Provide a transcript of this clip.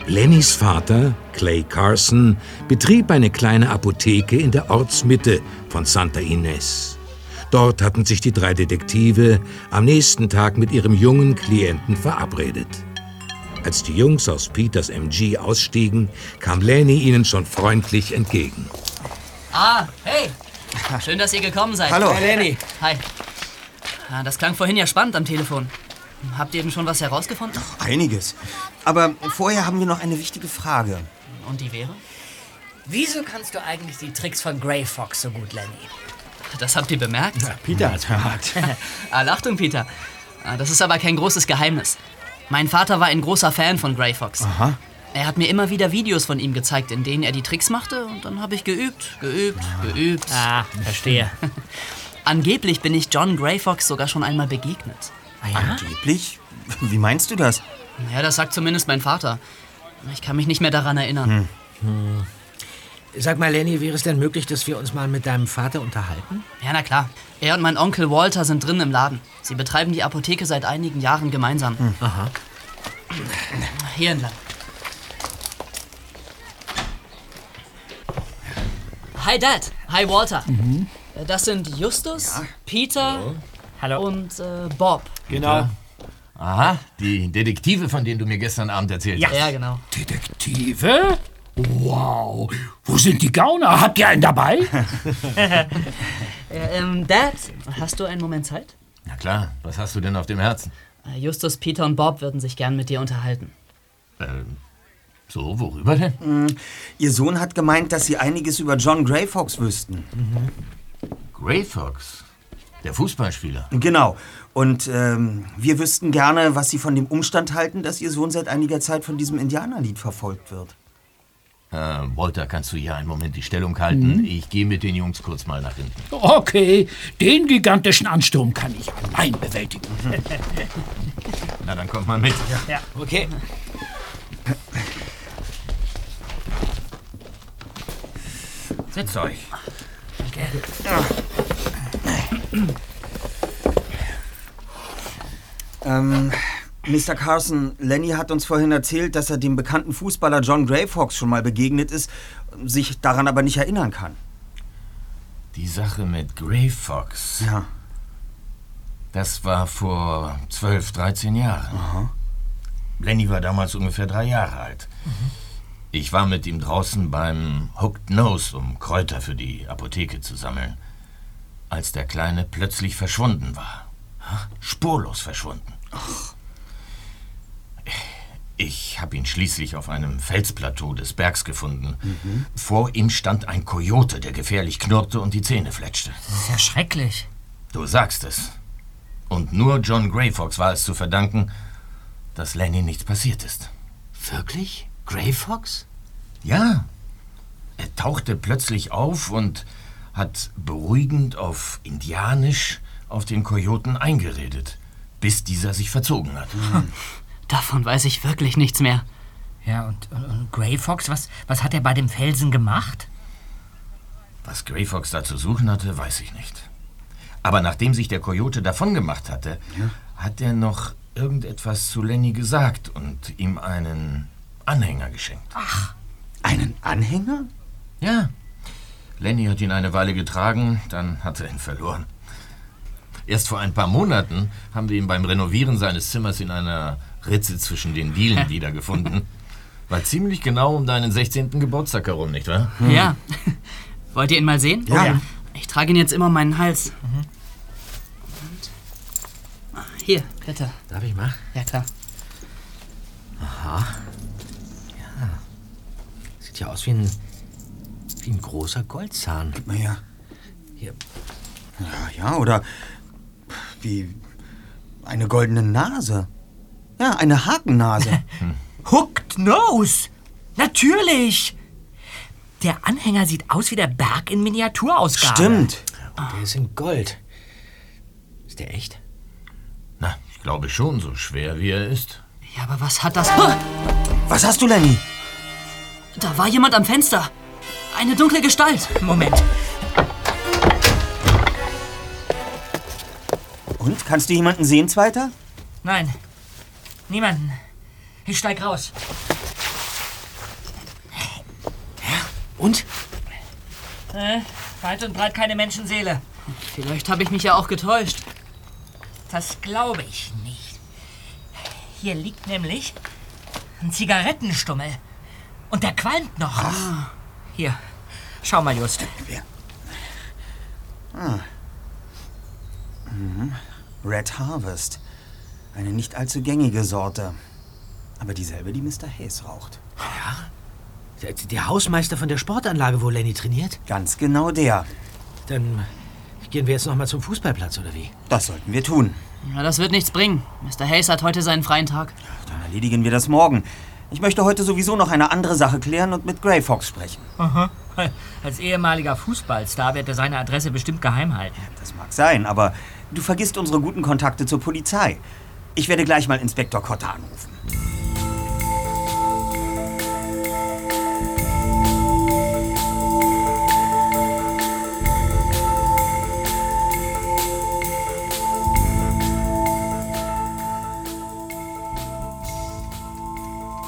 Lennys Vater, Clay Carson, betrieb eine kleine Apotheke in der Ortsmitte von Santa Ynez. Dort hatten sich die 3 Detektive am nächsten Tag mit ihrem jungen Klienten verabredet. Als die Jungs aus Peters MG ausstiegen, kam Lenny ihnen schon freundlich entgegen. Hey! Schön, dass ihr gekommen seid. Hallo. Hi, Lenny. Hi. Das klang vorhin ja spannend am Telefon. Habt ihr denn schon was herausgefunden? Einiges. Aber vorher haben wir noch eine wichtige Frage. Und die wäre? Wieso kannst du eigentlich die Tricks von Grey Fox so gut, Lenny? Das habt ihr bemerkt? Ja, Peter hat's bemerkt. Achtung, Peter. Das ist aber kein großes Geheimnis. Mein Vater war ein großer Fan von Grey Fox. Aha. Er hat mir immer wieder Videos von ihm gezeigt, in denen er die Tricks machte. Und dann habe ich geübt. Verstehe. Angeblich bin ich John Grey Fox sogar schon einmal begegnet. Angeblich? Wie meinst du das? Ja, das sagt zumindest mein Vater. Ich kann mich nicht mehr daran erinnern. Sag mal, Lenny, wäre es denn möglich, dass wir uns mal mit deinem Vater unterhalten? Ja, na klar. Er und mein Onkel Walter sind drin im Laden. Sie betreiben die Apotheke seit einigen Jahren gemeinsam. Aha. Hier entlang. Hi Dad. Hi Walter. Das sind Justus, Peter Hallo. und Bob. Genau. Aha, die Detektive, von denen du mir gestern Abend erzählt hast. Ja, genau. Detektive? Wow. Wo sind die Gauner? Habt ihr einen dabei? Dad, hast du einen Moment Zeit? Na klar, was hast du denn auf dem Herzen? Justus, Peter und Bob würden sich gern mit dir unterhalten. So, worüber denn? Ihr Sohn hat gemeint, dass Sie einiges über John Grey Fox wüssten. Grey Fox, der Fußballspieler. Genau. Und wir wüssten gerne, was Sie von dem Umstand halten, dass Ihr Sohn seit einiger Zeit von diesem Indianerlied verfolgt wird. Walter, kannst du hier einen Moment die Stellung halten? Ich gehe mit den Jungs kurz mal nach hinten. Okay, den gigantischen Ansturm kann ich allein bewältigen. Na, dann kommt mal mit. Ja, okay. Setzt euch. Mr. Carson, Lenny hat uns vorhin erzählt, dass er dem bekannten Fußballer John Grey Fox schon mal begegnet ist, sich daran aber nicht erinnern kann. Die Sache mit Grey Fox. Ja. Das war vor 12, 13 Jahren. Aha. Lenny war damals ungefähr 3 Jahre alt. Ich war mit ihm draußen beim Hooked Nose, um Kräuter für die Apotheke zu sammeln, als der Kleine plötzlich verschwunden war. Spurlos verschwunden. Ach. Ich habe ihn schließlich auf einem Felsplateau des Bergs gefunden. Vor ihm stand ein Kojote, der gefährlich knurrte und die Zähne fletschte. Das ist ja schrecklich. Du sagst es. Und nur John Grey Fox war es zu verdanken, dass Lenny nichts passiert ist. Wirklich? Grey Fox? Ja. Er tauchte plötzlich auf und hat beruhigend auf Indianisch auf den Kojoten eingeredet, bis dieser sich verzogen hat. Davon weiß ich wirklich nichts mehr. Ja, und Grey Fox, was hat er bei dem Felsen gemacht? Was Grey Fox da zu suchen hatte, weiß ich nicht. Aber nachdem sich der Kojote davongemacht hatte, hat er noch irgendetwas zu Lenny gesagt und ihm einen Anhänger geschenkt. Ach, einen Anhänger? Ja. Lenny hat ihn eine Weile getragen, dann hat er ihn verloren. Erst vor ein paar Monaten haben wir ihn beim Renovieren seines Zimmers in einer Ritze zwischen den Dielen wiedergefunden. War ziemlich genau um deinen 16. Geburtstag herum, nicht wahr? Ja. Wollt ihr ihn mal sehen? Ja. Ich trage ihn jetzt immer um meinen Hals. Und hier, bitte. Darf ich mal? Ja, klar. Aha. Ja. Sieht ja aus wie ein großer Goldzahn. Gib mal her. Hier. Ja, oder wie eine goldene Nase. Ja, eine Hakennase. Hooked Nose! Natürlich! Der Anhänger sieht aus wie der Berg in Miniaturausgabe. Stimmt. Der ist in Gold. Ist der echt? Na, ich glaube schon, so schwer wie er ist. Ja, aber was hat das... Was hast du, Lenny? Da war jemand am Fenster. Eine dunkle Gestalt. Moment. Und, kannst du jemanden sehen, Zweiter? Nein. Niemanden. Ich steig raus. Und? Weit und breit keine Menschenseele. Vielleicht habe ich mich ja auch getäuscht. Das glaube ich nicht. Hier liegt nämlich ein Zigarettenstummel. Und der qualmt noch. Hier, schau mal, Just. Red Harvest. Eine nicht allzu gängige Sorte. Aber dieselbe, die Mr. Hayes raucht. Der Hausmeister von der Sportanlage, wo Lenny trainiert? Ganz genau der. Dann gehen wir jetzt noch mal zum Fußballplatz, oder wie? Das sollten wir tun. Ja, das wird nichts bringen. Mr. Hayes hat heute seinen freien Tag. Dann erledigen wir das morgen. Ich möchte heute sowieso noch eine andere Sache klären und mit Grey Fox sprechen. Als ehemaliger Fußballstar wird er seine Adresse bestimmt geheim halten. Das mag sein, aber du vergisst unsere guten Kontakte zur Polizei. Ich werde gleich mal Inspektor Cotter anrufen.